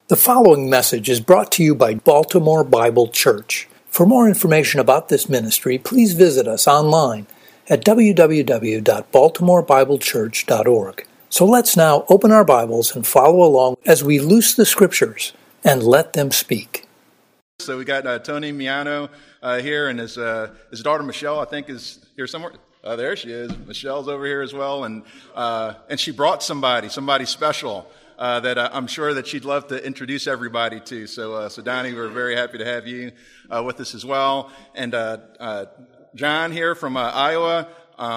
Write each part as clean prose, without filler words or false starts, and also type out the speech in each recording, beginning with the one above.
The following message is brought to you by Baltimore Bible Church. For more information about this ministry, please visit us online at www.baltimorebiblechurch.org. So let's now open our Bibles and follow along as we loose the Scriptures and let them speak. So we got Tony Miano here, and his daughter Michelle, I think, is here somewhere. There she is. Michelle's over here as well, and she brought somebody special that I'm sure that she'd love to introduce everybody to. So Donnie, we're very happy to have you with us as well, and John here from Iowa,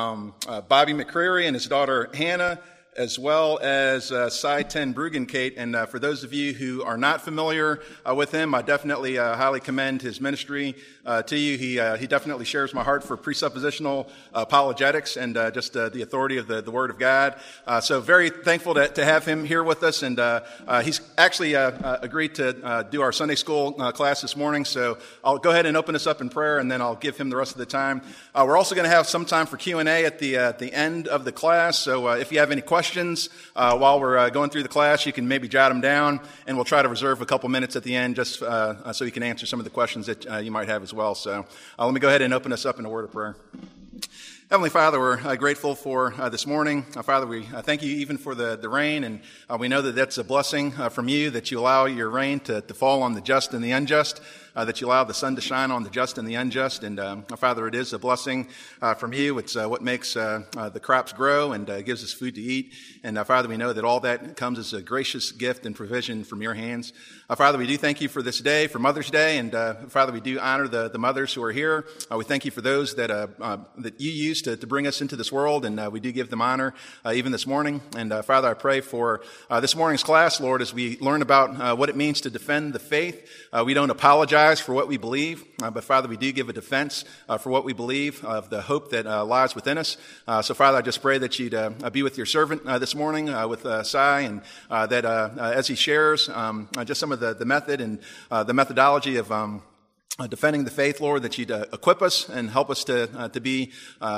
Bobby McCreary and his daughter Hannah, as well as Cy Ten Bruggencate. And for those of you who are not familiar with him, I definitely highly commend his ministry to you. He definitely shares my heart for presuppositional apologetics and just the authority of the Word of God. So very thankful to have him here with us. And he's actually agreed to do our Sunday school class this morning. So I'll go ahead and open us up in prayer, and then I'll give him the rest of the time. We're also going to have some time for Q&A at the end of the class. So if you have any questions while we're going through the class, you can maybe jot them down, and we'll try to reserve a couple minutes at the end just so you can answer some of the questions that you might have as well. So let me go ahead and open us up in a word of prayer. Heavenly Father, we're grateful for this morning. Father, we thank you even for the rain, and we know that that's a blessing from you, that you allow your rain to fall on the just and the unjust, that you allow the sun to shine on the just and the unjust. And Father, it is a blessing from you. It's what makes the crops grow and gives us food to eat. And Father, we know that all that comes as a gracious gift and provision from your hands. Father, we do thank you for this day, for Mother's Day. And Father, we do honor the mothers who are here. We thank you for those that you use to bring us into this world, and we do give them honor even this morning. And Father, I pray for this morning's class, Lord, as we learn about what it means to defend the faith. We don't apologize for what we believe, but Father, we do give a defense for what we believe, of the hope that lies within us. So Father, I just pray that you'd be with your servant this morning, with Cy, and that as he shares just some of the method and the methodology of defending the faith, Lord, that you'd equip us and help us to be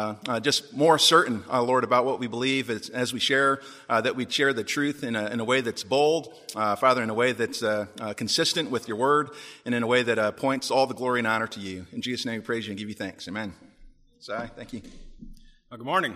just more certain, Lord, about what we believe as we share, that we'd share the truth in a way that's bold, Father, in a way that's consistent with your word, and in a way that points all the glory and honor to you. In Jesus' name we praise you and give you thanks. Amen. Cy, thank you. Well, good morning.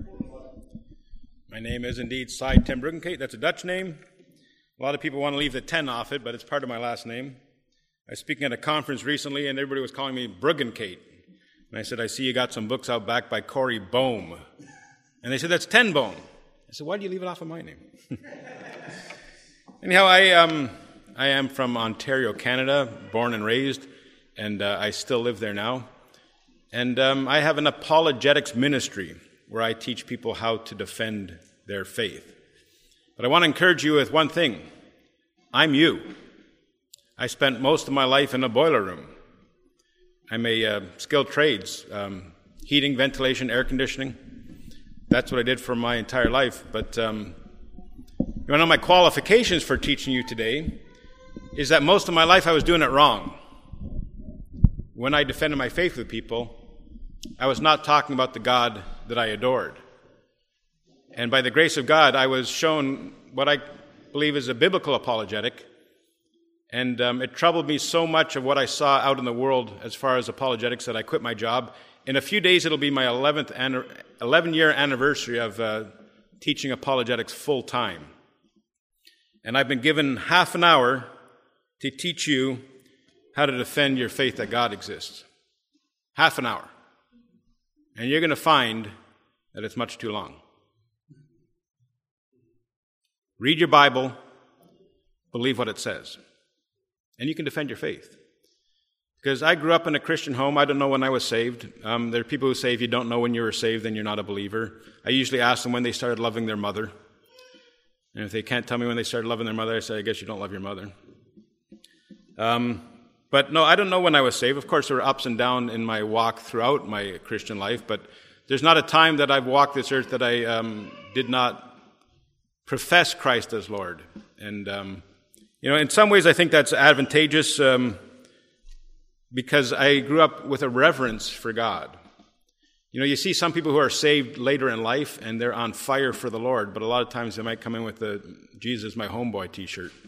My name is indeed Cy Ten Bruggencate. That's a Dutch name. A lot of people want to leave the 10 off it, but it's part of my last name. I was speaking at a conference recently, and everybody was calling me Bruggencate. And I said, I see you got some books out back by Corey Boehm. And they said, that's Ten Bone. I said, why do you leave it off of my name? Anyhow, I am from Ontario, Canada, born and raised, and I still live there now. And I have an apologetics ministry where I teach people how to defend their faith. But I want to encourage you with one thing. I'm you. I spent most of my life in a boiler room. I'm a skilled trades, heating, ventilation, air conditioning. That's what I did for my entire life. But one of my qualifications for teaching you today is that most of my life I was doing it wrong. When I defended my faith with people, I was not talking about the God that I adored. And by the grace of God, I was shown what I believe is a biblical apologetic. And it troubled me so much of what I saw out in the world as far as apologetics that I quit my job. In a few days, it'll be my 11-year anniversary of teaching apologetics full time. And I've been given half an hour to teach you how to defend your faith that God exists. Half an hour. And you're going to find that it's much too long. Read your Bible, believe what it says. And you can defend your faith. Because I grew up in a Christian home. I don't know when I was saved. There are people who say if you don't know when you were saved, then you're not a believer. I usually ask them when they started loving their mother. And if they can't tell me when they started loving their mother, I say, I guess you don't love your mother. But no, I don't know when I was saved. Of course, there were ups and downs in my walk throughout my Christian life. But there's not a time that I've walked this earth that I did not profess Christ as Lord. And in some ways I think that's advantageous because I grew up with a reverence for God. You see some people who are saved later in life and they're on fire for the Lord, but a lot of times they might come in with the Jesus my homeboy t-shirt.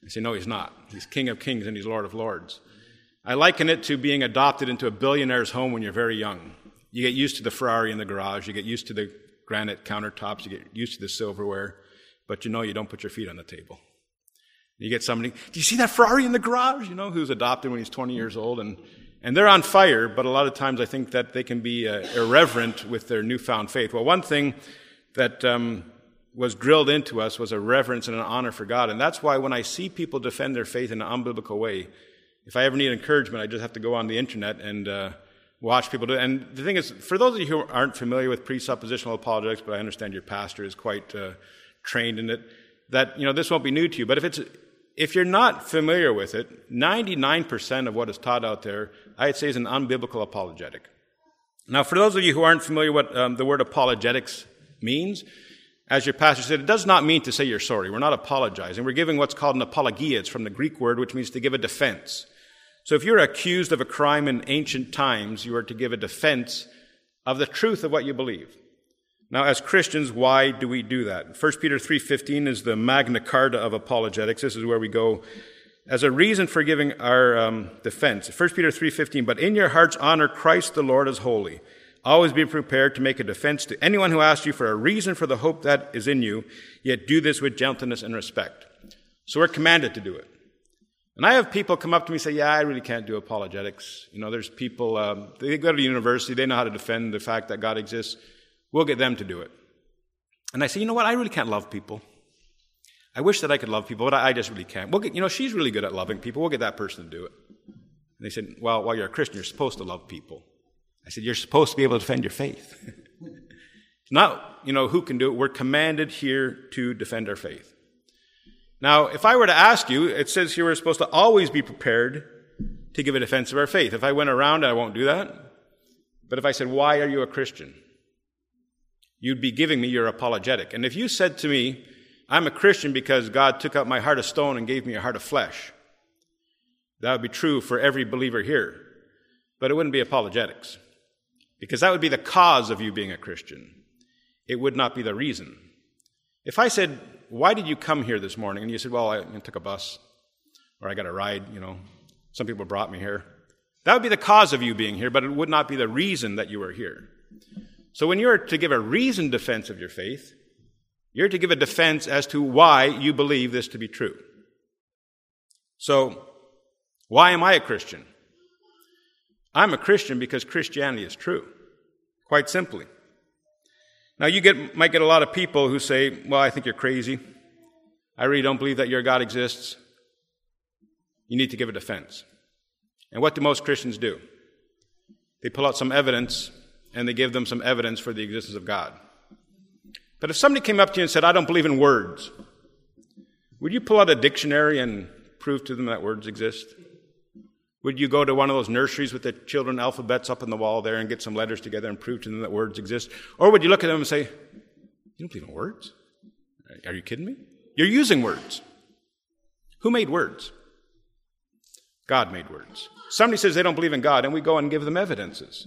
I say, no, he's not. He's King of Kings and he's Lord of Lords. I liken it to being adopted into a billionaire's home when you're very young. You get used to the Ferrari in the garage. You get used to the granite countertops. You get used to the silverware. But you don't put your feet on the table. You get somebody, do you see that Ferrari in the garage? Who's adopted when he's 20 years old. And they're on fire, but a lot of times I think that they can be irreverent with their newfound faith. Well, one thing that was drilled into us was a reverence and an honor for God. And that's why when I see people defend their faith in an unbiblical way, if I ever need encouragement, I just have to go on the internet and watch people do it. And the thing is, for those of you who aren't familiar with presuppositional apologetics, but I understand your pastor is quite trained in it, that, this won't be new to you. But if you're not familiar with it, 99% of what is taught out there, I'd say, is an unbiblical apologetic. Now, for those of you who aren't familiar what the word apologetics means, as your pastor said, it does not mean to say you're sorry. We're not apologizing. We're giving what's called an apologia. It's from the Greek word, which means to give a defense. So if you're accused of a crime in ancient times, you are to give a defense of the truth of what you believe. Now, as Christians, why do we do that? 1 Peter 3:15 is the Magna Carta of apologetics. This is where we go as a reason for giving our defense. 1 Peter 3:15, but in your hearts honor Christ the Lord as holy. Always be prepared to make a defense to anyone who asks you for a reason for the hope that is in you, yet do this with gentleness and respect. So we're commanded to do it. And I have people come up to me and say, I really can't do apologetics. There's people, they go to university, they know how to defend the fact that God exists. We'll get them to do it. And I say, I really can't love people. I wish that I could love people, but I just really can't. We'll get, she's really good at loving people. We'll get that person to do it. And they said, well, while you're a Christian, you're supposed to love people. I said, you're supposed to be able to defend your faith. Not, who can do it. We're commanded here to defend our faith. Now, if I were to ask you, it says here we're supposed to always be prepared to give a defense of our faith. If I went around, I won't do that. But if I said, why are you a Christian? You'd be giving me your apologetic. And if you said to me, I'm a Christian because God took out my heart of stone and gave me a heart of flesh, that would be true for every believer here. But it wouldn't be apologetics. Because that would be the cause of you being a Christian. It would not be the reason. If I said, why did you come here this morning? And you said, well, I took a bus, or I got a ride, some people brought me here. That would be the cause of you being here, but it would not be the reason that you were here. So when you're to give a reasoned defense of your faith, you're to give a defense as to why you believe this to be true. So, why am I a Christian? I'm a Christian because Christianity is true, quite simply. Now, you might get a lot of people who say, well, I think you're crazy. I really don't believe that your God exists. You need to give a defense. And what do most Christians do? They pull out some evidence, and they give them some evidence for the existence of God. But if somebody came up to you and said, I don't believe in words, would you pull out a dictionary and prove to them that words exist? Would you go to one of those nurseries with the children alphabets up on the wall there and get some letters together and prove to them that words exist? Or would you look at them and say, you don't believe in words? Are you kidding me? You're using words. Who made words? God made words. Somebody says they don't believe in God, and we go and give them evidences.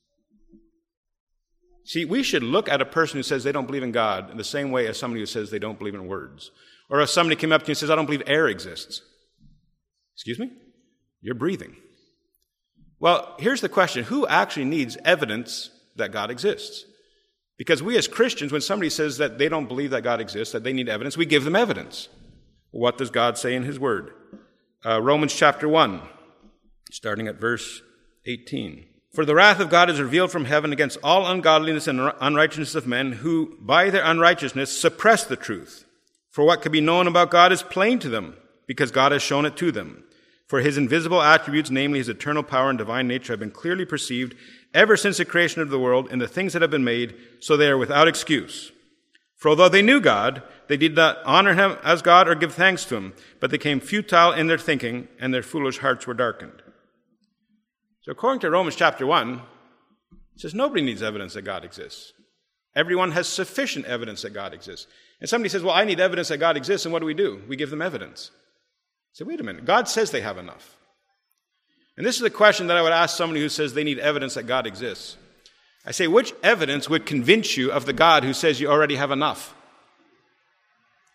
See, we should look at a person who says they don't believe in God in the same way as somebody who says they don't believe in words. Or if somebody came up to you and says, I don't believe air exists. Excuse me? You're breathing. Well, here's the question. Who actually needs evidence that God exists? Because we as Christians, when somebody says that they don't believe that God exists, that they need evidence, we give them evidence. What does God say in His Word? Romans chapter 1, starting at verse 18. For the wrath of God is revealed from heaven against all ungodliness and unrighteousness of men who, by their unrighteousness, suppress the truth. For what can be known about God is plain to them, because God has shown it to them. For His invisible attributes, namely His eternal power and divine nature, have been clearly perceived ever since the creation of the world in the things that have been made, so they are without excuse. For although they knew God, they did not honor Him as God or give thanks to Him, but they became futile in their thinking, and their foolish hearts were darkened. So according to Romans chapter 1, it says nobody needs evidence that God exists. Everyone has sufficient evidence that God exists. And somebody says, well, I need evidence that God exists, and what do? We give them evidence. I say, wait a minute, God says they have enough. And this is the question that I would ask somebody who says they need evidence that God exists. I say, which evidence would convince you of the God who says you already have enough?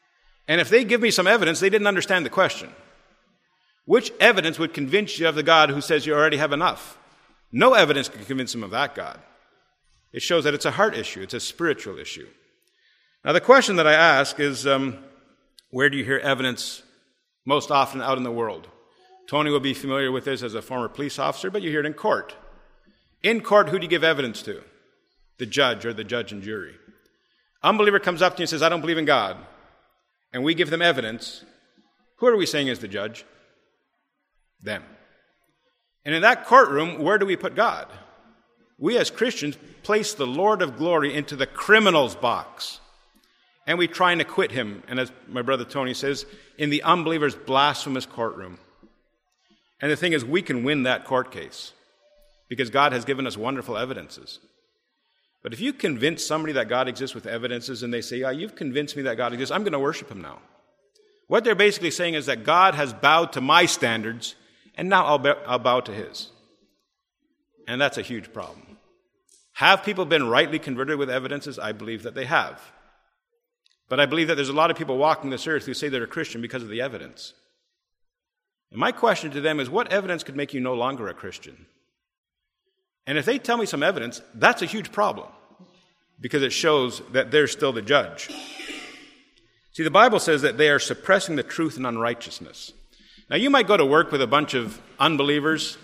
And if they give me some evidence, they didn't understand the question. Which evidence would convince you of the God who says you already have enough? No evidence can convince them of that God. It shows that it's a heart issue. It's a spiritual issue. Now, the question that I ask is, where do you hear evidence most often out in the world? Tony will be familiar with this as a former police officer, but you hear it in court. In court, who do you give evidence to? The judge or the judge and jury. Unbeliever comes up to you and says, I don't believe in God. And we give them evidence. Who are we saying is the judge? Them. And in that courtroom, where do we put God? We as Christians place the Lord of glory into the criminal's box. And we try and acquit him, and as my brother Tony says, in the unbeliever's blasphemous courtroom. And the thing is, we can win that court case because God has given us wonderful evidences. But if you convince somebody that God exists with evidences and they say, yeah, you've convinced me that God exists, I'm going to worship him now. What they're basically saying is that God has bowed to my standards and now I'll bow to his. And that's a huge problem. Have people been rightly converted with evidences? I believe that they have. But I believe that there's a lot of people walking this earth who say they're a Christian because of the evidence. And my question to them is, what evidence could make you no longer a Christian? And if they tell me some evidence, that's a huge problem because it shows that they're still the judge. See, the Bible says that they are suppressing the truth in unrighteousness. Now, you might go to work with a bunch of unbelievers,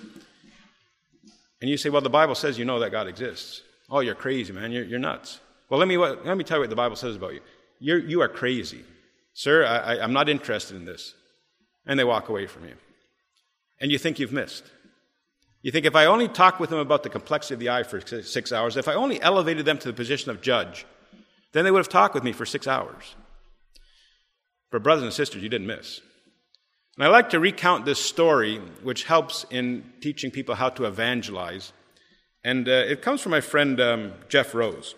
and you say, well, the Bible says you know that God exists. Oh, you're crazy, man. You're nuts. Well, let me tell you what the Bible says about you. You are crazy. Sir, I'm not interested in this. And they walk away from you. And you think you've missed. You think if I only talked with them about the complexity of the eye for 6 hours, if I only elevated them to the position of judge, then they would have talked with me for 6 hours. But brothers and sisters, you didn't miss. And I like to recount this story, which helps in teaching people how to evangelize. And it comes from my friend Jeff Rose.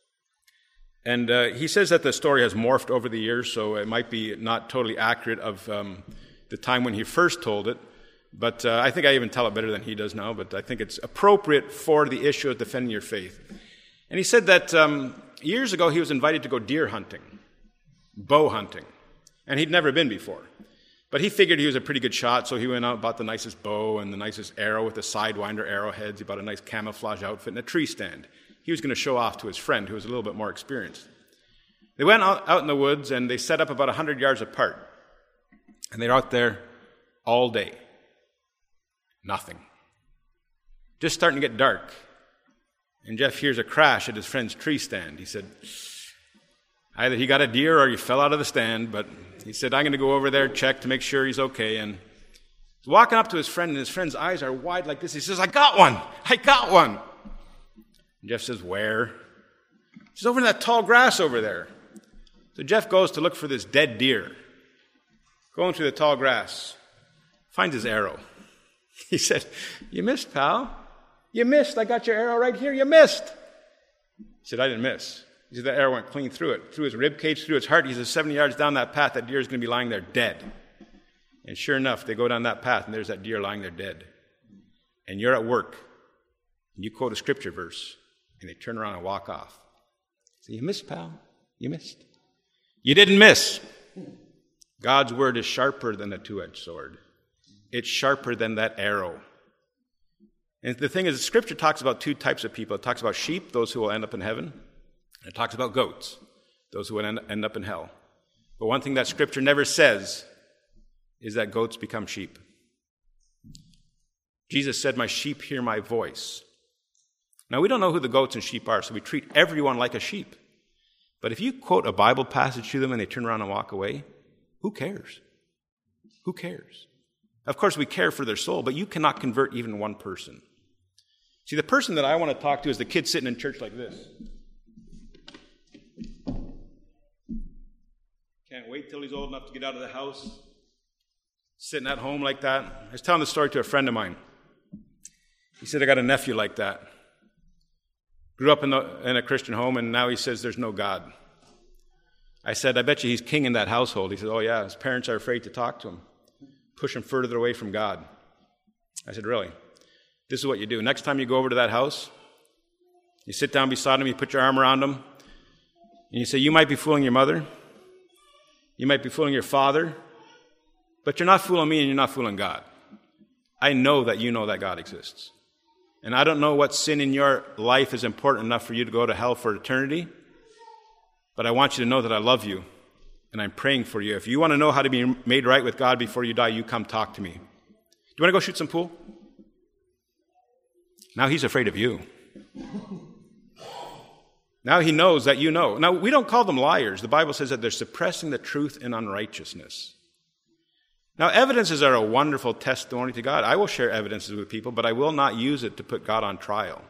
And he says that the story has morphed over the years, so it might be not totally accurate of the time when he first told it. But I think I even tell it better than he does now, but I think it's appropriate for the issue of defending your faith. And he said that years ago he was invited to go deer hunting, bow hunting, and he'd never been before. But he figured he was a pretty good shot, so he went out and bought the nicest bow and the nicest arrow with the sidewinder arrowheads. He bought a nice camouflage outfit and a tree stand. He was going to show off to his friend, who was a little bit more experienced. They went out in the woods, and they set up about 100 yards apart. And they're out there all day. Nothing. Just starting to get dark. And Jeff hears a crash at his friend's tree stand. He said, either he got a deer or he fell out of the stand, but he said, I'm going to go over there, check to make sure he's okay. And he's walking up to his friend, and his friend's eyes are wide like this. He says, I got one. And Jeff says, where? He says, over in that tall grass over there. So Jeff goes to look for this dead deer. Going through the tall grass, finds his arrow. He said, you missed, pal. You missed. I got your arrow right here. You missed. He said, I didn't miss. He said, the arrow went clean through it, through his rib cage, through his heart. He says, 70 yards down that path, that deer is going to be lying there dead. And sure enough, they go down that path, and there's that deer lying there dead. And you're at work, and you quote a scripture verse, and they turn around and walk off. So you missed, pal. You missed. You didn't miss. God's word is sharper than a two-edged sword. It's sharper than that arrow. And the thing is, the scripture talks about two types of people. It talks about sheep, those who will end up in heaven. And it talks about goats, those who will end up in hell. But one thing that scripture never says is that goats become sheep. Jesus said, my sheep hear my voice. Now, we don't know who the goats and sheep are, so we treat everyone like a sheep. But if you quote a Bible passage to them and they turn around and walk away, who cares? Who cares? Of course, we care for their soul, but you cannot convert even one person. See, the person that I want to talk to is the kid sitting in church like this. Can't wait till he's old enough to get out of the house. Sitting at home like that. I was telling the story to a friend of mine. He said, I got a nephew like that. Grew up in a Christian home, and now he says there's no God. I said, I bet you he's king in that household. He said, oh yeah, his parents are afraid to talk to him. Push him further away from God. I said, really? This is what you do. Next time you go over to that house, you sit down beside him, you put your arm around him, and you say, you might be fooling your mother. You might be fooling your father, but you're not fooling me and you're not fooling God. I know that you know that God exists. And I don't know what sin in your life is important enough for you to go to hell for eternity, but I want you to know that I love you, and I'm praying for you. If you want to know how to be made right with God before you die, you come talk to me. Do you want to go shoot some pool? Now he's afraid of you. Now he knows that you know. Now, we don't call them liars. The Bible says that they're suppressing the truth in unrighteousness. Now, evidences are a wonderful testimony to God. I will share evidences with people, but I will not use it to put God on trial.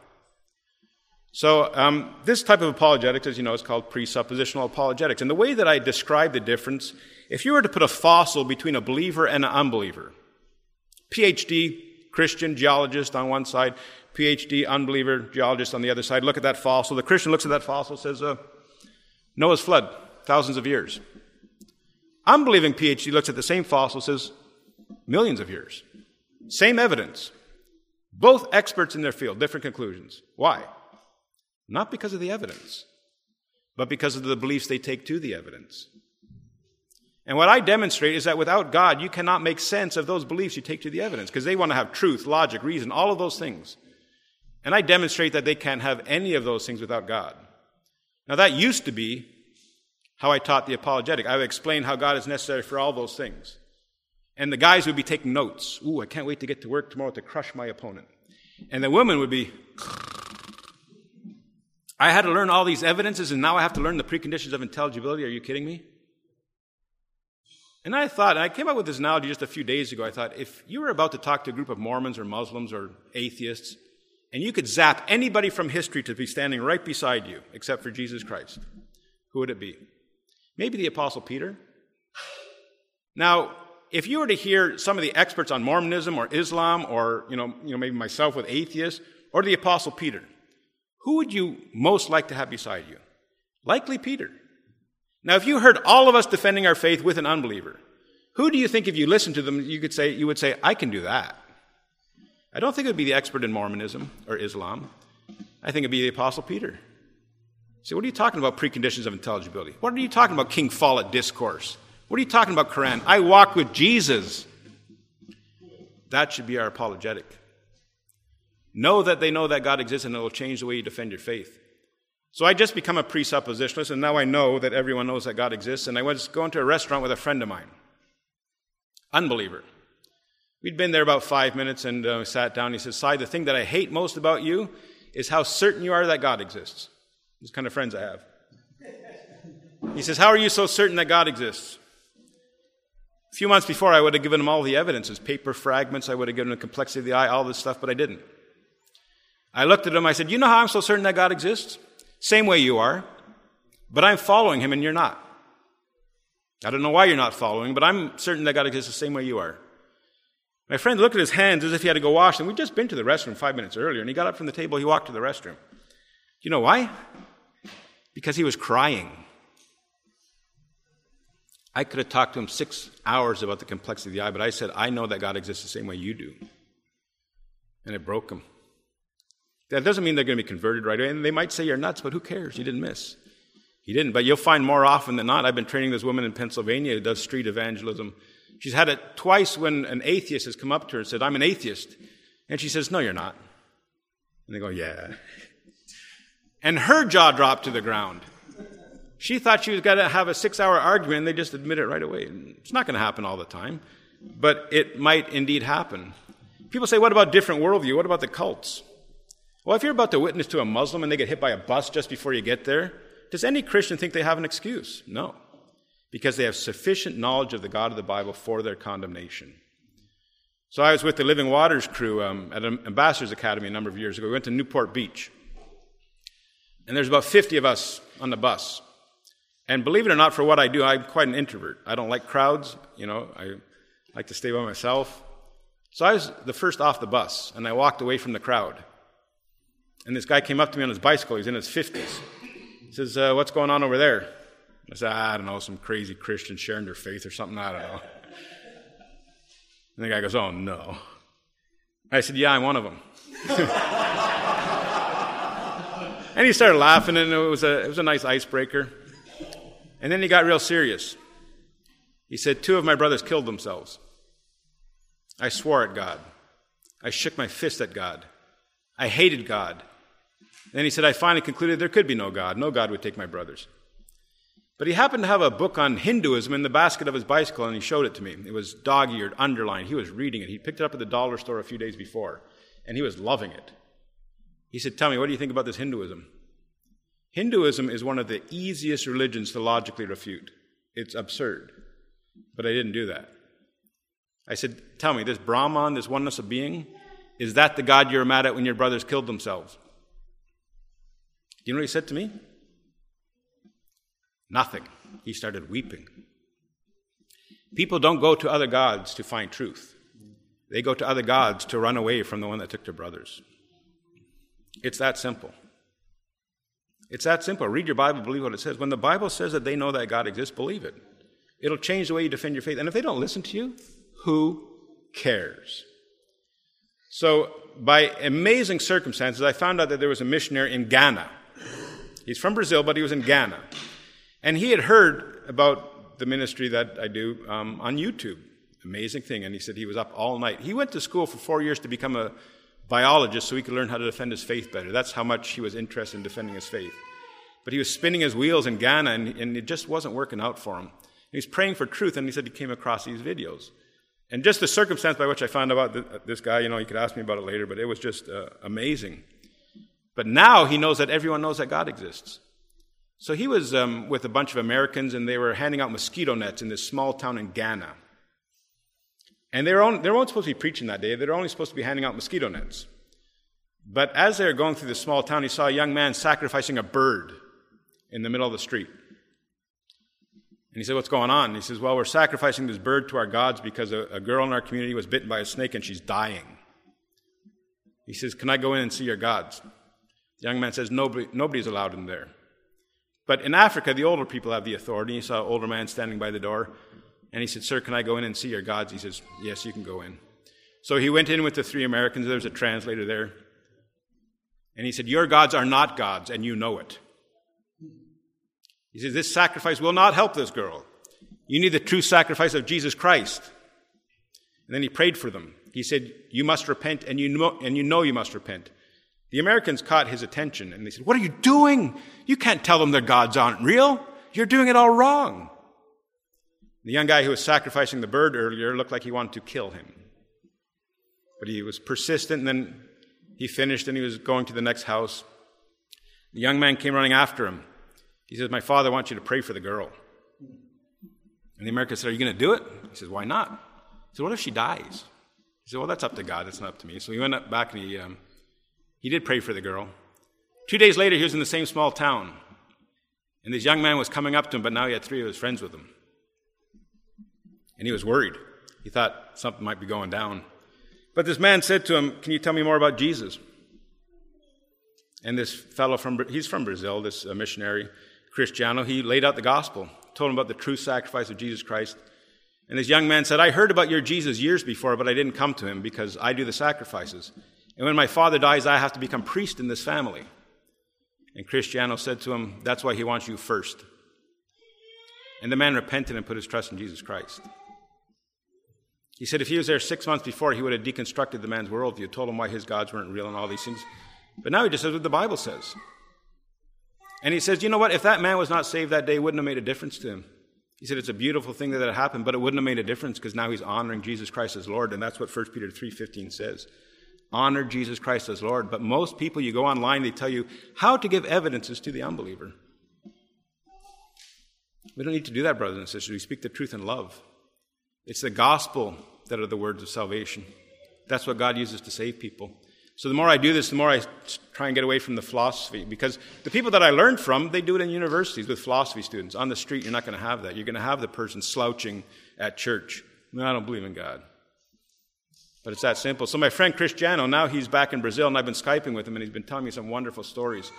So this type of apologetics, as you know, is called presuppositional apologetics. And the way that I describe the difference, if you were to put a fossil between a believer and an unbeliever, PhD, Christian geologist on one side, PhD, unbeliever, geologist on the other side, look at that fossil. The Christian looks at that fossil and says, Noah's flood, thousands of years. Unbelieving PhD looks at the same fossil and says, millions of years. Same evidence. Both experts in their field, different conclusions. Why? Not because of the evidence, but because of the beliefs they take to the evidence. And what I demonstrate is that without God, you cannot make sense of those beliefs you take to the evidence, because they want to have truth, logic, reason, all of those things. And I demonstrate that they can't have any of those things without God. Now, that used to be how I taught the apologetic. I would explain how God is necessary for all those things. And the guys would be taking notes. Ooh, I can't wait to get to work tomorrow to crush my opponent. And the women would be, I had to learn all these evidences, and now I have to learn the preconditions of intelligibility. Are you kidding me? And I came up with this analogy just a few days ago. I thought, if you were about to talk to a group of Mormons or Muslims or atheists, and you could zap anybody from history to be standing right beside you, except for Jesus Christ, who would it be? Maybe the Apostle Peter. Now, if you were to hear some of the experts on Mormonism or Islam, or maybe myself with atheists, or the Apostle Peter, who would you most like to have beside you? Likely Peter. Now, if you heard all of us defending our faith with an unbeliever, who do you think, if you listened to them, you would say, I can do that? I don't think it would be the expert in Mormonism or Islam. I think it would be the Apostle Peter. So what are you talking about preconditions of intelligibility? What are you talking about King Follett discourse? What are you talking about Quran? I walk with Jesus. That should be our apologetic. Know that they know that God exists, and it will change the way you defend your faith. So I just become a presuppositionalist, and now I know that everyone knows that God exists, and I was going to a restaurant with a friend of mine, unbeliever. We'd been there about 5 minutes, and we sat down. He says, Si, the thing that I hate most about you is how certain you are that God exists. Those kind of friends I have. He says, how are you so certain that God exists? A few months before, I would have given him all the evidences, paper fragments, I would have given him the complexity of the eye, all this stuff, but I didn't. I looked at him, I said, you know how I'm so certain that God exists? Same way you are, but I'm following him and you're not. I don't know why you're not following, but I'm certain that God exists the same way you are. My friend looked at his hands as if he had to go wash them. We'd just been to the restroom 5 minutes earlier, and he got up from the table, he walked to the restroom. Do you know why? Because he was crying. I could have talked to him 6 hours about the complexity of the eye, but I said, I know that God exists the same way you do. And it broke him. That doesn't mean they're going to be converted right away. And they might say you're nuts, but who cares? You didn't miss. He didn't. But you'll find more often than not, I've been training this woman in Pennsylvania who does street evangelism. She's had it twice when an atheist has come up to her and said, I'm an atheist. And she says, no, you're not. And they go, yeah. And her jaw dropped to the ground. She thought she was going to have a 6-hour argument, and they just admit it right away. It's not going to happen all the time, but it might indeed happen. People say, what about different worldview? What about the cults? Well, if you're about to witness to a Muslim and they get hit by a bus just before you get there, does any Christian think they have an excuse? No, because they have sufficient knowledge of the God of the Bible for their condemnation. So I was with the Living Waters crew at an Ambassadors Academy a number of years ago. We went to Newport Beach, and there's about 50 of us on the bus. And believe it or not, for what I do, I'm quite an introvert. I don't like crowds, I like to stay by myself. So I was the first off the bus, and I walked away from the crowd. And this guy came up to me on his bicycle. He's in his 50s. He says, what's going on over there? I said, I don't know, some crazy Christians sharing their faith or something, I don't know. And the guy goes, oh, no. I said, yeah, I'm one of them. And he started laughing, and it was a nice icebreaker. And then he got real serious. He said, 2 of my brothers killed themselves. I swore at God. I shook my fist at God. I hated God. Then he said, I finally concluded there could be no God. No God would take my brothers. But he happened to have a book on Hinduism in the basket of his bicycle, and he showed it to me. It was dog-eared, underlined. He was reading it. He picked it up at the dollar store a few days before, and he was loving it. He said, tell me, what do you think about this Hinduism? Hinduism is one of the easiest religions to logically refute. It's absurd. But I didn't do that. I said, tell me, this Brahman, this oneness of being, is that the God you were mad at when your brothers killed themselves? Do you know what he said to me? Nothing. He started weeping. People don't go to other gods to find truth. They go to other gods to run away from the one that took their brothers. It's that simple. It's that simple. Read your Bible, believe what it says. When the Bible says that they know that God exists, believe it. It'll change the way you defend your faith. And if they don't listen to you, who cares? So, by amazing circumstances, I found out that there was a missionary in Ghana. He's from Brazil, but he was in Ghana. And he had heard about the ministry that I do on YouTube. Amazing thing. And he said he was up all night. He went to school for 4 years to become a biologist so he could learn how to defend his faith better. That's how much he was interested in defending his faith. But he was spinning his wheels in Ghana, and it just wasn't working out for him. He was praying for truth, and he said he came across these videos. And just the circumstance by which I found out about this guy, you could ask me about it later, but it was just amazing. But now he knows that everyone knows that God exists. So he was with a bunch of Americans, and they were handing out mosquito nets in this small town in Ghana. And they weren't supposed to be preaching that day. They were only supposed to be handing out mosquito nets. But as they were going through this small town, he saw a young man sacrificing a bird in the middle of the street. And he said, what's going on? And he says, well, we're sacrificing this bird to our gods because a girl in our community was bitten by a snake and she's dying. He says, can I go in and see your gods? The young man says, nobody's allowed in there. But in Africa, the older people have the authority. He saw an older man standing by the door. And he said, sir, can I go in and see your gods? He says, yes, you can go in. So he went in with the 3 Americans. There was a translator there. And he said, your gods are not gods, and you know it. He says, this sacrifice will not help this girl. You need the true sacrifice of Jesus Christ. And then he prayed for them. He said, you must repent, and you know you must repent. The Americans caught his attention, and they said, what are you doing? You can't tell them their gods aren't real. You're doing it all wrong. The young guy who was sacrificing the bird earlier looked like he wanted to kill him. But he was persistent, and then he finished, and he was going to the next house. The young man came running after him. He says, my father wants you to pray for the girl. And the American said, are you going to do it? He says, why not? He said, what if she dies? He said, well, that's up to God. That's not up to me. So he went up back, and he did pray for the girl. 2 days later, he was in the same small town. And this young man was coming up to him, but now he had 3 of his friends with him. And he was worried. He thought something might be going down. But this man said to him, can you tell me more about Jesus? And this fellow he's from Brazil, this missionary, Cristiano, he laid out the gospel, told him about the true sacrifice of Jesus Christ. And this young man said, I heard about your Jesus years before, but I didn't come to him because I do the sacrifices. And when my father dies, I have to become priest in this family. And Cristiano said to him, that's why he wants you first. And the man repented and put his trust in Jesus Christ. He said if he was there 6 months before, he would have deconstructed the man's worldview, told him why his gods weren't real and all these things. But now he just says what the Bible says. And he says, you know what? If that man was not saved that day, it wouldn't have made a difference to him. He said it's a beautiful thing that happened, but it wouldn't have made a difference because now he's honoring Jesus Christ as Lord. And that's what 1 Peter 3:15 says. Honor Jesus Christ as Lord. But most people, you go online, they tell you how to give evidences to the unbeliever. We don't need to do that, brothers and sisters. We speak the truth in love. It's the gospel that are the words of salvation. That's what God uses to save people. So the more I do this, the more I try and get away from the philosophy. Because the people that I learned from, they do it in universities with philosophy students. On the street, you're not going to have that. You're going to have the person slouching at church. No, I don't believe in God. But it's that simple. So my friend Cristiano, now he's back in Brazil, and I've been Skyping with him, and he's been telling me some wonderful stories.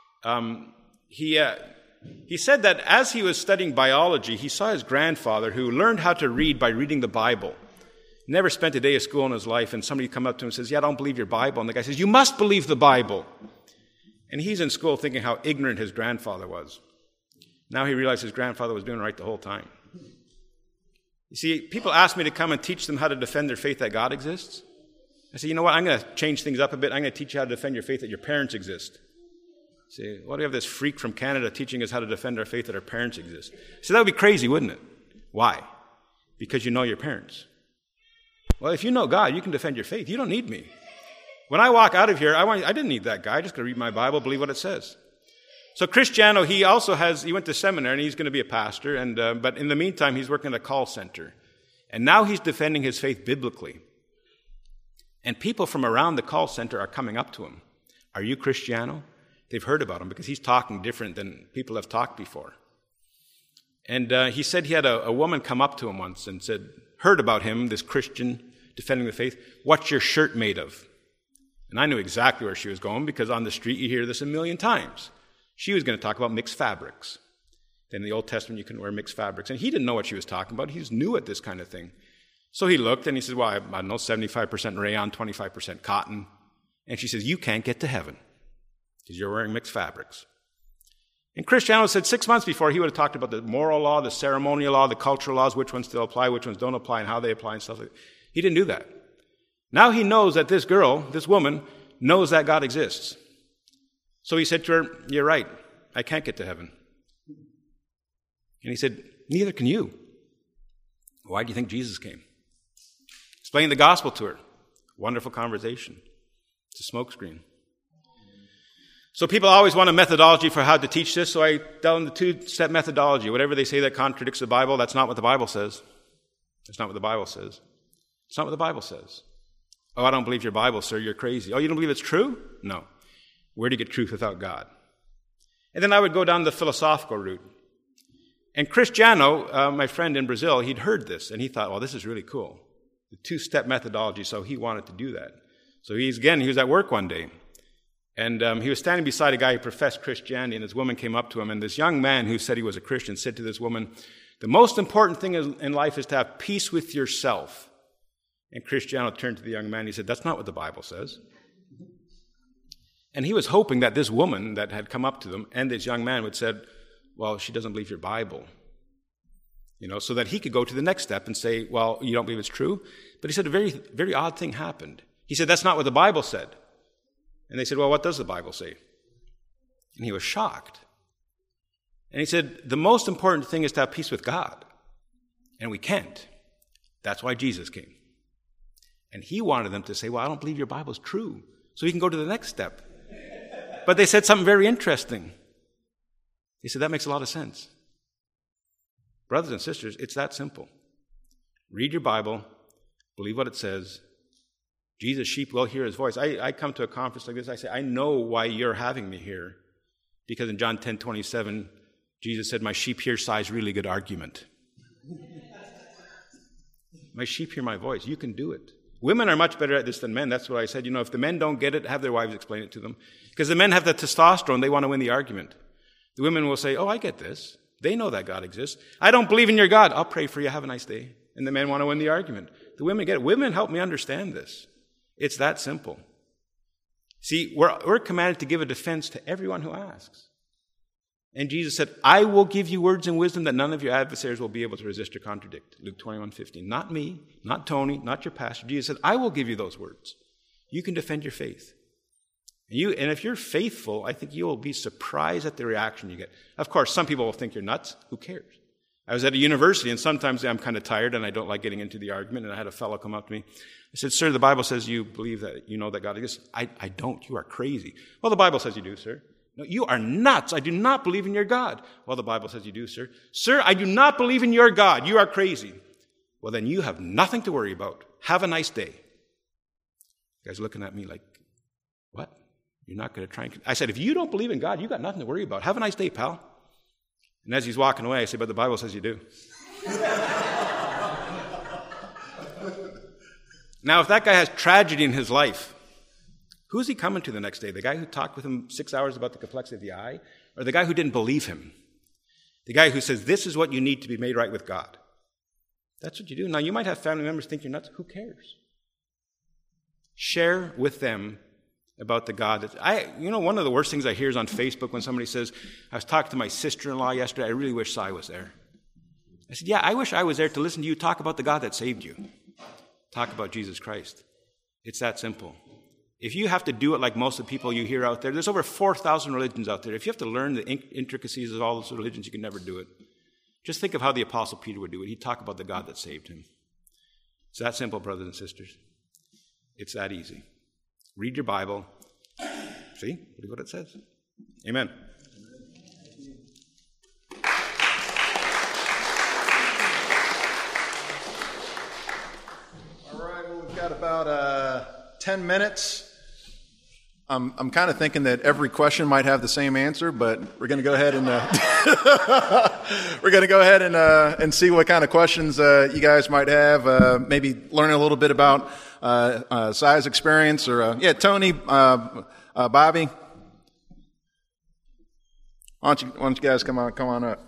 He said that as he was studying biology, he saw his grandfather who learned how to read by reading the Bible. Never spent a day of school in his life, and somebody come up to him and says, yeah, I don't believe your Bible. And the guy says, you must believe the Bible. And he's in school thinking how ignorant his grandfather was. Now he realized his grandfather was doing right the whole time. You see, people ask me to come and teach them how to defend their faith that God exists. I say, you know what, I'm going to change things up a bit. I'm going to teach you how to defend your faith that your parents exist. See, why do we have this freak from Canada teaching us how to defend our faith that our parents exist? So that would be crazy, wouldn't it? Why? Because you know your parents. Well, if you know God, you can defend your faith. You don't need me. When I walk out of here, I didn't need that guy. I just got to read my Bible, believe what it says. So Cristiano, he went to seminary and he's going to be a pastor. But in the meantime, he's working at a call center. And now he's defending his faith biblically. And people from around the call center are coming up to him. Are you Cristiano? They've heard about him because he's talking different than people have talked before. And he said he had a woman come up to him once and heard about him, this Christian defending the faith. What's your shirt made of? And I knew exactly where she was going because on the street you hear this a million times. She was going to talk about mixed fabrics. In the Old Testament you couldn't wear mixed fabrics. And he didn't know what she was talking about. He was new at this kind of thing. So he looked and he said, well, I don't know, 75% rayon, 25% cotton. And she says, you can't get to heaven because you're wearing mixed fabrics. And Cristiano said 6 months before he would have talked about the moral law, the ceremonial law, the cultural laws, which ones still apply, which ones don't apply, and how they apply and stuff like that. He didn't do that. Now he knows that this girl, this woman, knows that God exists. So he said to her, you're right, I can't get to heaven. And he said, neither can you. Why do you think Jesus came? Explained the gospel to her. Wonderful conversation. It's a smokescreen. So people always want a methodology for how to teach this, so I tell them the two-step methodology. Whatever they say that contradicts the Bible, that's not what the Bible says. That's not what the Bible says. It's not what the Bible says. Oh, I don't believe your Bible, sir. You're crazy. Oh, you don't believe it's true? No. Where do you get truth without God? And then I would go down the philosophical route. And Cristiano, my friend in Brazil, he'd heard this, and he thought, well, this is really cool. The two-step methodology, so he wanted to do that. So he was at work one day, and he was standing beside a guy who professed Christianity, and this woman came up to him, and this young man who said he was a Christian said to this woman, the most important thing in life is to have peace with yourself. And Cristiano turned to the young man, he said, that's not what the Bible says. And he was hoping that this woman that had come up to them and this young man would said, well, she doesn't believe your Bible. So that he could go to the next step and say, well, you don't believe it's true? But he said a very, very odd thing happened. He said, that's not what the Bible said. And they said, well, what does the Bible say? And he was shocked. And he said, the most important thing is to have peace with God. And we can't. That's why Jesus came. And he wanted them to say, well, I don't believe your Bible is true. So he can go to the next step. But they said something very interesting. He said, that makes a lot of sense. Brothers and sisters, it's that simple. Read your Bible, believe what it says. Jesus' sheep will hear his voice. I come to a conference like this, I say, I know why you're having me here. Because in John 10:27, Jesus said, my sheep hear sigh's really good argument. My sheep hear my voice. You can do it. Women are much better at this than men. That's what I said. If the men don't get it, have their wives explain it to them. Because the men have the testosterone. They want to win the argument. The women will say, oh, I get this. They know that God exists. I don't believe in your God. I'll pray for you. Have a nice day. And the men want to win the argument. The women get it. Women help me understand this. It's that simple. See, we're commanded to give a defense to everyone who asks. And Jesus said, I will give you words and wisdom that none of your adversaries will be able to resist or contradict. Luke 21:15. Not me, not Tony, not your pastor. Jesus said, I will give you those words. You can defend your faith. And if you're faithful, I think you will be surprised at the reaction you get. Of course, some people will think you're nuts. Who cares? I was at a university, and sometimes I'm kind of tired, and I don't like getting into the argument, and I had a fellow come up to me. I said, sir, the Bible says you believe that you know that God exists. I don't. You are crazy. Well, the Bible says you do, sir. No, you are nuts. I do not believe in your God. Well, the Bible says you do, sir. Sir, I do not believe in your God. You are crazy. Well, then you have nothing to worry about. Have a nice day. You guys are looking at me like, what? You're not going to try and... I said, if you don't believe in God, you got nothing to worry about. Have a nice day, pal. And as he's walking away, I said, but the Bible says you do. Now, if that guy has tragedy in his life, who's he coming to the next day? The guy who talked with him 6 hours about the complexity of the eye? Or the guy who didn't believe him? The guy who says, this is what you need to be made right with God. That's what you do. Now, you might have family members think you're nuts. Who cares? Share with them about the God that... one of the worst things I hear is on Facebook when somebody says, I was talking to my sister-in-law yesterday. I really wish Cy was there. I said, yeah, I wish I was there to listen to you talk about the God that saved you. Talk about Jesus Christ. It's that simple. If you have to do it like most of the people you hear out there, there's over 4,000 religions out there. If you have to learn the intricacies of all those religions, you can never do it. Just think of how the Apostle Peter would do it. He'd talk about the God that saved him. It's that simple, brothers and sisters. It's that easy. Read your Bible. See? Look what it says. Amen. All right, well, we've got about 10 minutes. I'm kind of thinking that every question might have the same answer, but we're going to go ahead and and see what kind of questions you guys might have. Maybe learn a little bit about Si's experience, or Tony, Bobby. Why don't you guys come on up?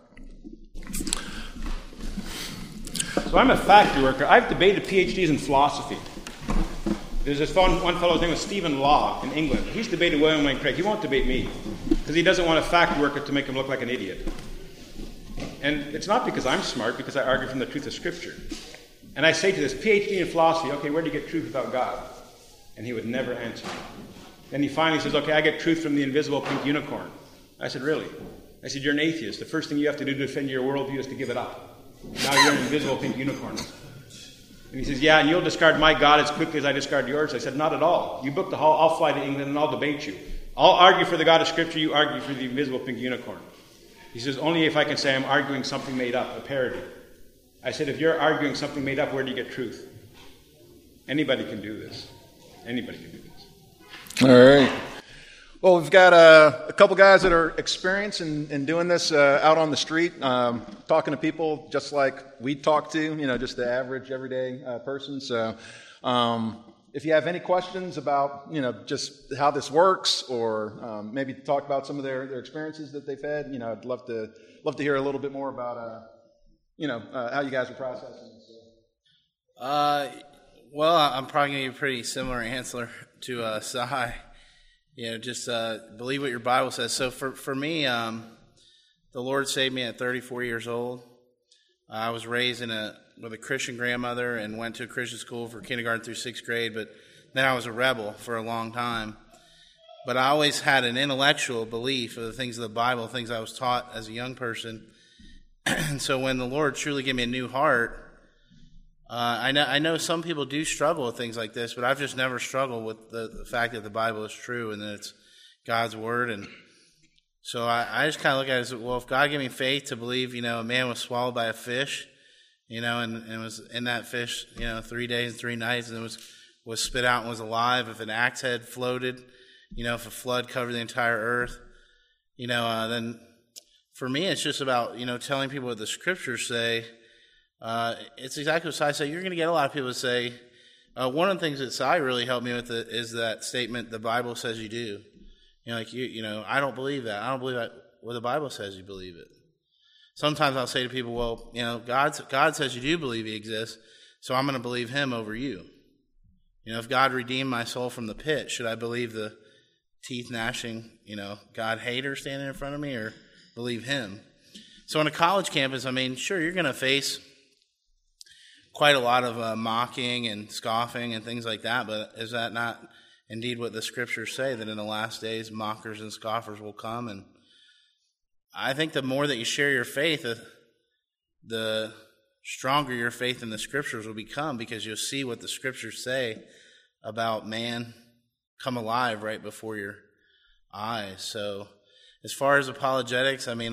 So I'm a factory worker. I've debated PhDs in philosophy. There's this one fellow's name was Stephen Law in England. He's debated William Lane Craig. He won't debate me because he doesn't want a fact worker to make him look like an idiot. And it's not because I'm smart, because I argue from the truth of Scripture. And I say to this PhD in philosophy, okay, where do you get truth without God? And he would never answer me. Then he finally says, okay, I get truth from the invisible pink unicorn. I said, really? I said, you're an atheist. The first thing you have to do to defend your worldview is to give it up. Now you're an invisible pink unicorn. And he says, yeah, and you'll discard my God as quickly as I discard yours. I said, not at all. You book the hall, I'll fly to England and I'll debate you. I'll argue for the God of Scripture, you argue for the invisible pink unicorn. He says, only if I can say I'm arguing something made up, a parody. I said, if you're arguing something made up, where do you get truth? Anybody can do this. Anybody can do this. All right. Well, we've got a couple guys that are experienced in doing this out on the street, talking to people just like we talk to, just the average, everyday person. So if you have any questions about, just how this works, or maybe talk about some of their experiences that they've had, I'd love to hear a little bit more about, how you guys are processing this. Well, I'm probably going to give a pretty similar answer to Si. Just believe what your Bible says. So for me, the Lord saved me at 34 years old. I was raised with a Christian grandmother and went to a Christian school for kindergarten through 6th grade, but then I was a rebel for a long time. But I always had an intellectual belief of the things of the Bible, things I was taught as a young person. And so when the Lord truly gave me a new heart, I know some people do struggle with things like this, but I've just never struggled with the fact that the Bible is true and that it's God's Word. And so I just kind of look at it as, well, if God gave me faith to believe, a man was swallowed by a fish, and was in that fish, 3 days and 3 nights, and it was spit out and was alive. If an axe head floated, if a flood covered the entire earth, then for me it's just about, telling people what the Scriptures say. It's exactly what Si said. You're going to get a lot of people to say, one of the things that Si really helped me with is that statement, the Bible says you do. I don't believe that. I don't believe that. Well, the Bible says you believe it. Sometimes I'll say to people, well, God says you do believe He exists, so I'm going to believe Him over you. If God redeemed my soul from the pit, should I believe the teeth gnashing, God hater standing in front of me, or believe Him? So on a college campus, sure, you're going to face quite a lot of mocking and scoffing and things like that, but is that not indeed what the Scriptures say, that in the last days mockers and scoffers will come? And I think the more that you share your faith, the stronger your faith in the Scriptures will become, because you'll see what the Scriptures say about man come alive right before your eyes. So as far as apologetics, I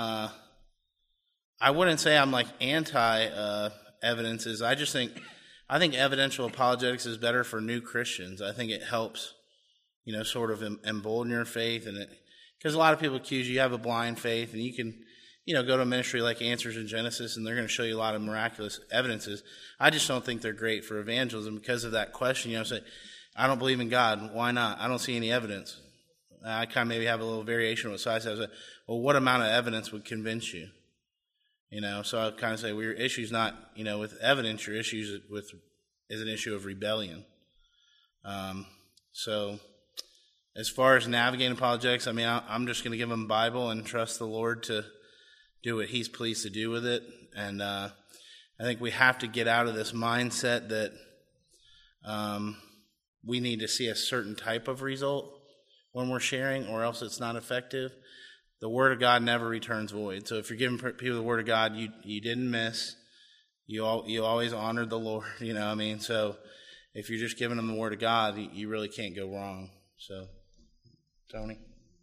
wouldn't say I'm like anti-evidences. I think evidential apologetics is better for new Christians. I think it helps, sort of embolden your faith, and because a lot of people accuse you have a blind faith, and you can, go to a ministry like Answers in Genesis, and they're going to show you a lot of miraculous evidences. I just don't think they're great for evangelism because of that question. Say, I don't believe in God. Why not? I don't see any evidence. I kind of maybe have a little variation of what Si says. Well, what amount of evidence would convince you? So I kind of say, well, your issue's not, with evidence. Your issue is an issue of rebellion. So as far as navigating apologetics, I'm just going to give them Bible and trust the Lord to do what he's pleased to do with it. And I think we have to get out of this mindset that we need to see a certain type of result when we're sharing, or else it's not effective. The Word of God never returns void. So if you're giving people the Word of God, you didn't miss. You always honored the Lord, you know what I mean? So if you're just giving them the Word of God, you really can't go wrong. So, Tony?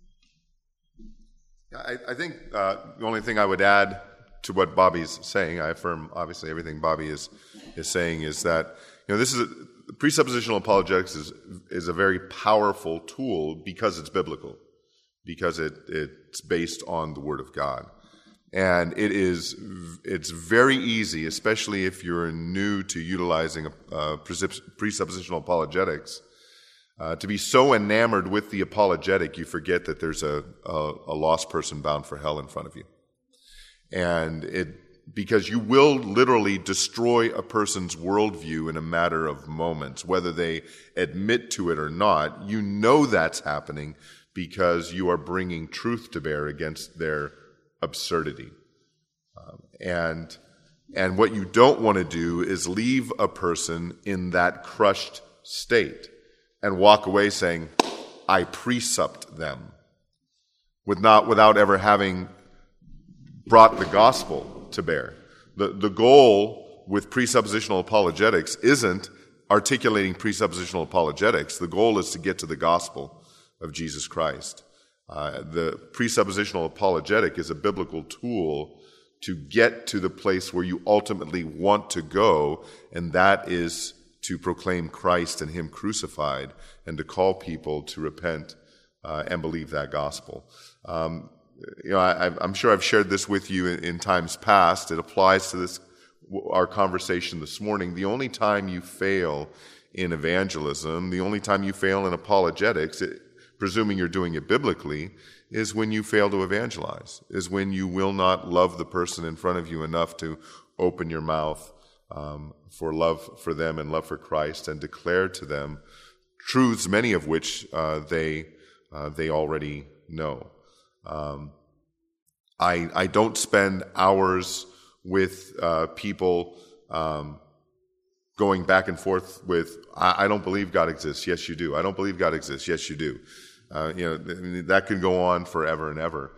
I think the only thing I would add to what Bobby's saying, I affirm obviously everything Bobby is saying, is that this is presuppositional apologetics is a very powerful tool because it's biblical, because it's based on the Word of God. And it's very easy, especially if you're new to utilizing presuppositional apologetics, to be so enamored with the apologetic you forget that there's a lost person bound for hell in front of you. And because you will literally destroy a person's worldview in a matter of moments, whether they admit to it or not. You know that's happening because you are bringing truth to bear against their absurdity. And what you don't want to do is leave a person in that crushed state and walk away saying, I presupped them, without ever having brought the gospel to bear. The goal with presuppositional apologetics isn't articulating presuppositional apologetics. The goal is to get to the gospel of Jesus Christ. The presuppositional apologetic is a biblical tool to get to the place where you ultimately want to go, and that is to proclaim Christ and Him crucified, and to call people to repent and believe that gospel. I'm sure I've shared this with you in times past. It applies to our conversation this morning. The only time you fail in evangelism, the only time you fail in apologetics, presuming you're doing it biblically, is when you fail to evangelize, is when you will not love the person in front of you enough to open your mouth for love for them and love for Christ, and declare to them truths, many of which they already know. I don't spend hours with people going back and forth with, I don't believe God exists. Yes, you do. I don't believe God exists. Yes, you do. That can go on forever and ever.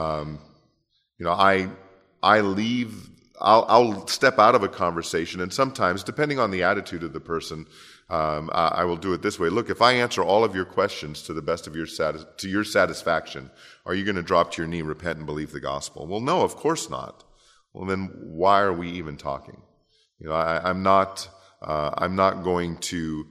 I'll step out of a conversation, and sometimes, depending on the attitude of the person, I will do it this way. Look, if I answer all of your questions to the best of your satisfaction, are you going to drop to your knee, repent, and believe the gospel? Well, no, of course not. Well, then why are we even talking? I'm not going to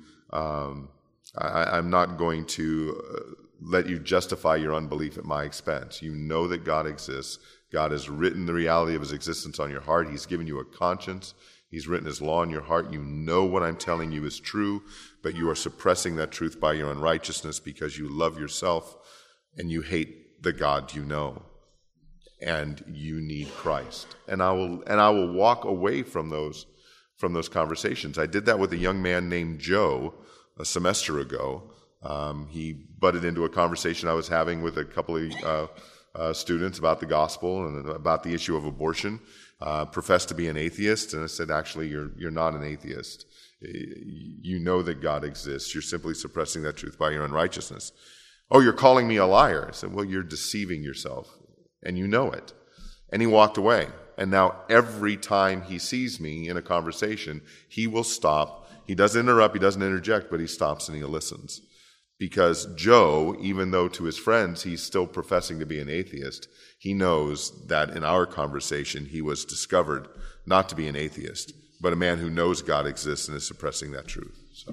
let you justify your unbelief at my expense. You know that God exists. God has written the reality of His existence on your heart. He's given you a conscience. He's written His law in your heart. You know what I'm telling you is true, but you are suppressing that truth by your unrighteousness because you love yourself and you hate the God you know. And you need Christ. And I will walk away from those conversations. I did that with a young man named Joe a semester ago. He butted into a conversation I was having with a couple of students about the gospel and about the issue of abortion. Professed to be an atheist, and I said, actually, you're not an atheist. You know that God exists. You're simply suppressing that truth by your unrighteousness. Oh, you're calling me a liar. I said, well, you're deceiving yourself, and you know it. And he walked away. And now every time he sees me in a conversation, he will stop. He doesn't interrupt, he doesn't interject, but he stops and he listens. Because Joe, even though to his friends he's still professing to be an atheist, he knows that in our conversation he was discovered not to be an atheist, but a man who knows God exists and is suppressing that truth. So,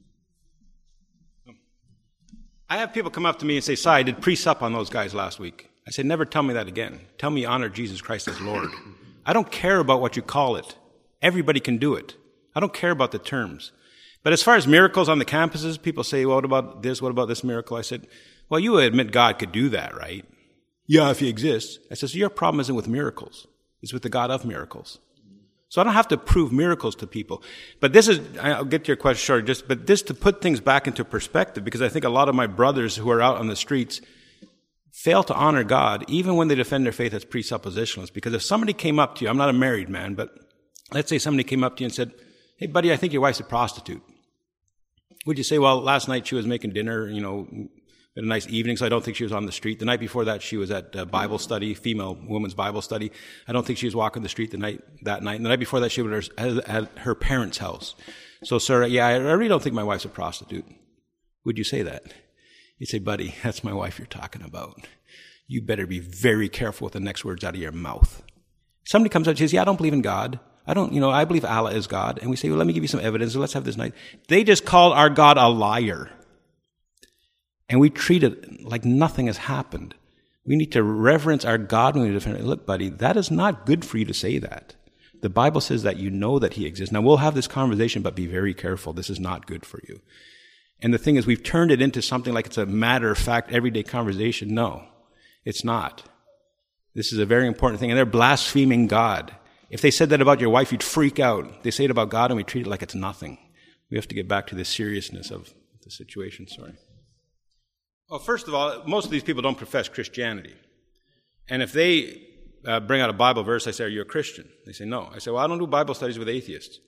I have people come up to me and say, Si, I did pre-sup on those guys last week. I said, never tell me that again. Tell me honor Jesus Christ as Lord. I don't care about what you call it. Everybody can do it. I don't care about the terms. But as far as miracles on the campuses, people say, well, what about this? What about this miracle? I said, well, you admit God could do that, right? Yeah, if He exists. I said, so your problem isn't with miracles. It's with the God of miracles. So I don't have to prove miracles to people. But this is, I'll get to your question short, but this to put things back into perspective, because I think a lot of my brothers who are out on the streets fail to honor God even when they defend their faith as presuppositionalists. Because if somebody came up to you, I'm not a married man, but let's say somebody came up to you and said, "Hey, buddy, I think your wife's a prostitute." Would you say, "Well, last night she was making dinner, had a nice evening, so I don't think she was on the street. The night before that, she was at Bible study, female women's Bible study. I don't think she was walking the street that night. And the night before that, she was at her parents' house. So, sir, I really don't think my wife's a prostitute." Would you say that? You'd say, "Buddy, that's my wife you're talking about. You better be very careful with the next words out of your mouth." Somebody comes up and says, "Yeah, I don't believe in God. I believe Allah is God." And we say, "Well, let me give you some evidence. Let's have this night." They just called our God a liar. And we treat it like nothing has happened. We need to reverence our God when we defend it. Look, buddy, that is not good for you to say that. The Bible says that you know that he exists. Now, we'll have this conversation, but be very careful. This is not good for you. And the thing is, we've turned it into something like it's a matter-of-fact, everyday conversation. No, it's not. This is a very important thing. And they're blaspheming God. If they said that about your wife, you'd freak out. They say it about God, and we treat it like it's nothing. We have to get back to the seriousness of the situation. Sorry. Well, first of all, most of these people don't profess Christianity. And if they bring out a Bible verse, I say, "Are you a Christian?" They say, "No." I say, "Well, I don't do Bible studies with atheists."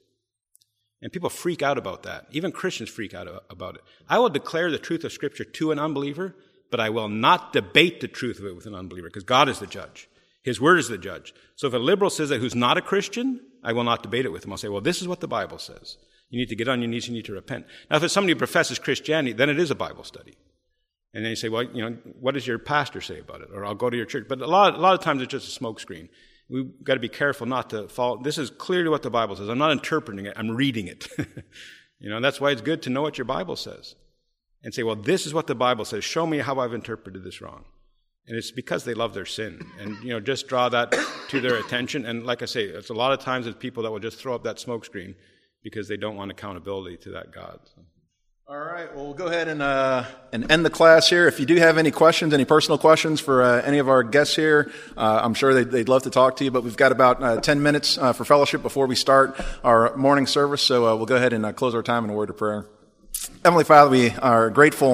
And people freak out about that. Even Christians freak out about it. I will declare the truth of Scripture to an unbeliever, but I will not debate the truth of it with an unbeliever, because God is the judge. His word is the judge. So if a liberal says that who's not a Christian, I will not debate it with him. I'll say, "Well, this is what the Bible says. You need to get on your knees, you need to repent." Now, if it's somebody who professes Christianity, then it is a Bible study. And then you say, "Well, what does your pastor say about it?" Or, "I'll go to your church." But a lot of times it's just a smokescreen. We've got to be careful not to fall. This is clearly what the Bible says. I'm not interpreting it. I'm reading it. That's why it's good to know what your Bible says. And say, "Well, this is what the Bible says. Show me how I've interpreted this wrong." And it's because they love their sin. And, just draw that to their attention. And like I say, it's a lot of times it's people that will just throw up that smokescreen because they don't want accountability to that God. So. All right, well, we'll go ahead and end the class here. If you do have any questions, any personal questions for any of our guests here, I'm sure they'd love to talk to you, but we've got about 10 minutes for fellowship before we start our morning service, so we'll go ahead and close our time in a word of prayer. Heavenly Father, we are grateful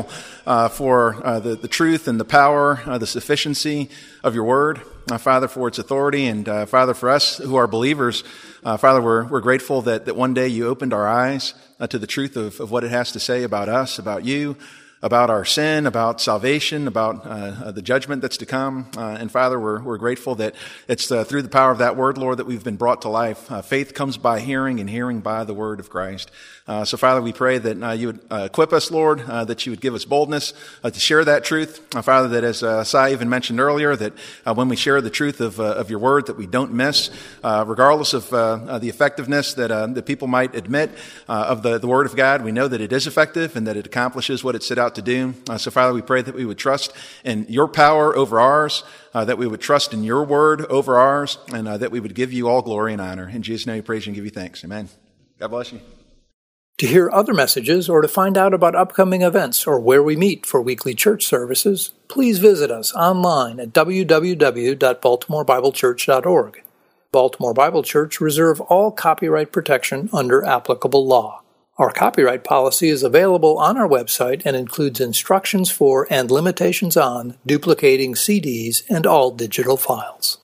for the truth and the power, the sufficiency of your word, Father, for its authority, and Father, for us who are believers, Father, we're grateful that one day you opened our eyes to the truth of what it has to say about us, about you, about our sin, about salvation, about the judgment that's to come. And Father, we're grateful that it's through the power of that word, Lord, that we've been brought to life. Faith comes by hearing, and hearing by the word of Christ. So Father, we pray that you would equip us, Lord, that you would give us boldness to share that truth. Father, that as Sai even mentioned earlier, that when we share the truth of your word, that we don't miss, regardless of the effectiveness that people might admit of the word of God, we know that it is effective and that it accomplishes what it set out to do. So Father, we pray that we would trust in your power over ours, that we would trust in your word over ours, and that we would give you all glory and honor. In Jesus' name we praise you and give you thanks. Amen. God bless you. To hear other messages or to find out about upcoming events or where we meet for weekly church services, please visit us online at www.baltimorebiblechurch.org. Baltimore Bible Church reserve all copyright protection under applicable law. Our copyright policy is available on our website and includes instructions for and limitations on duplicating CDs and all digital files.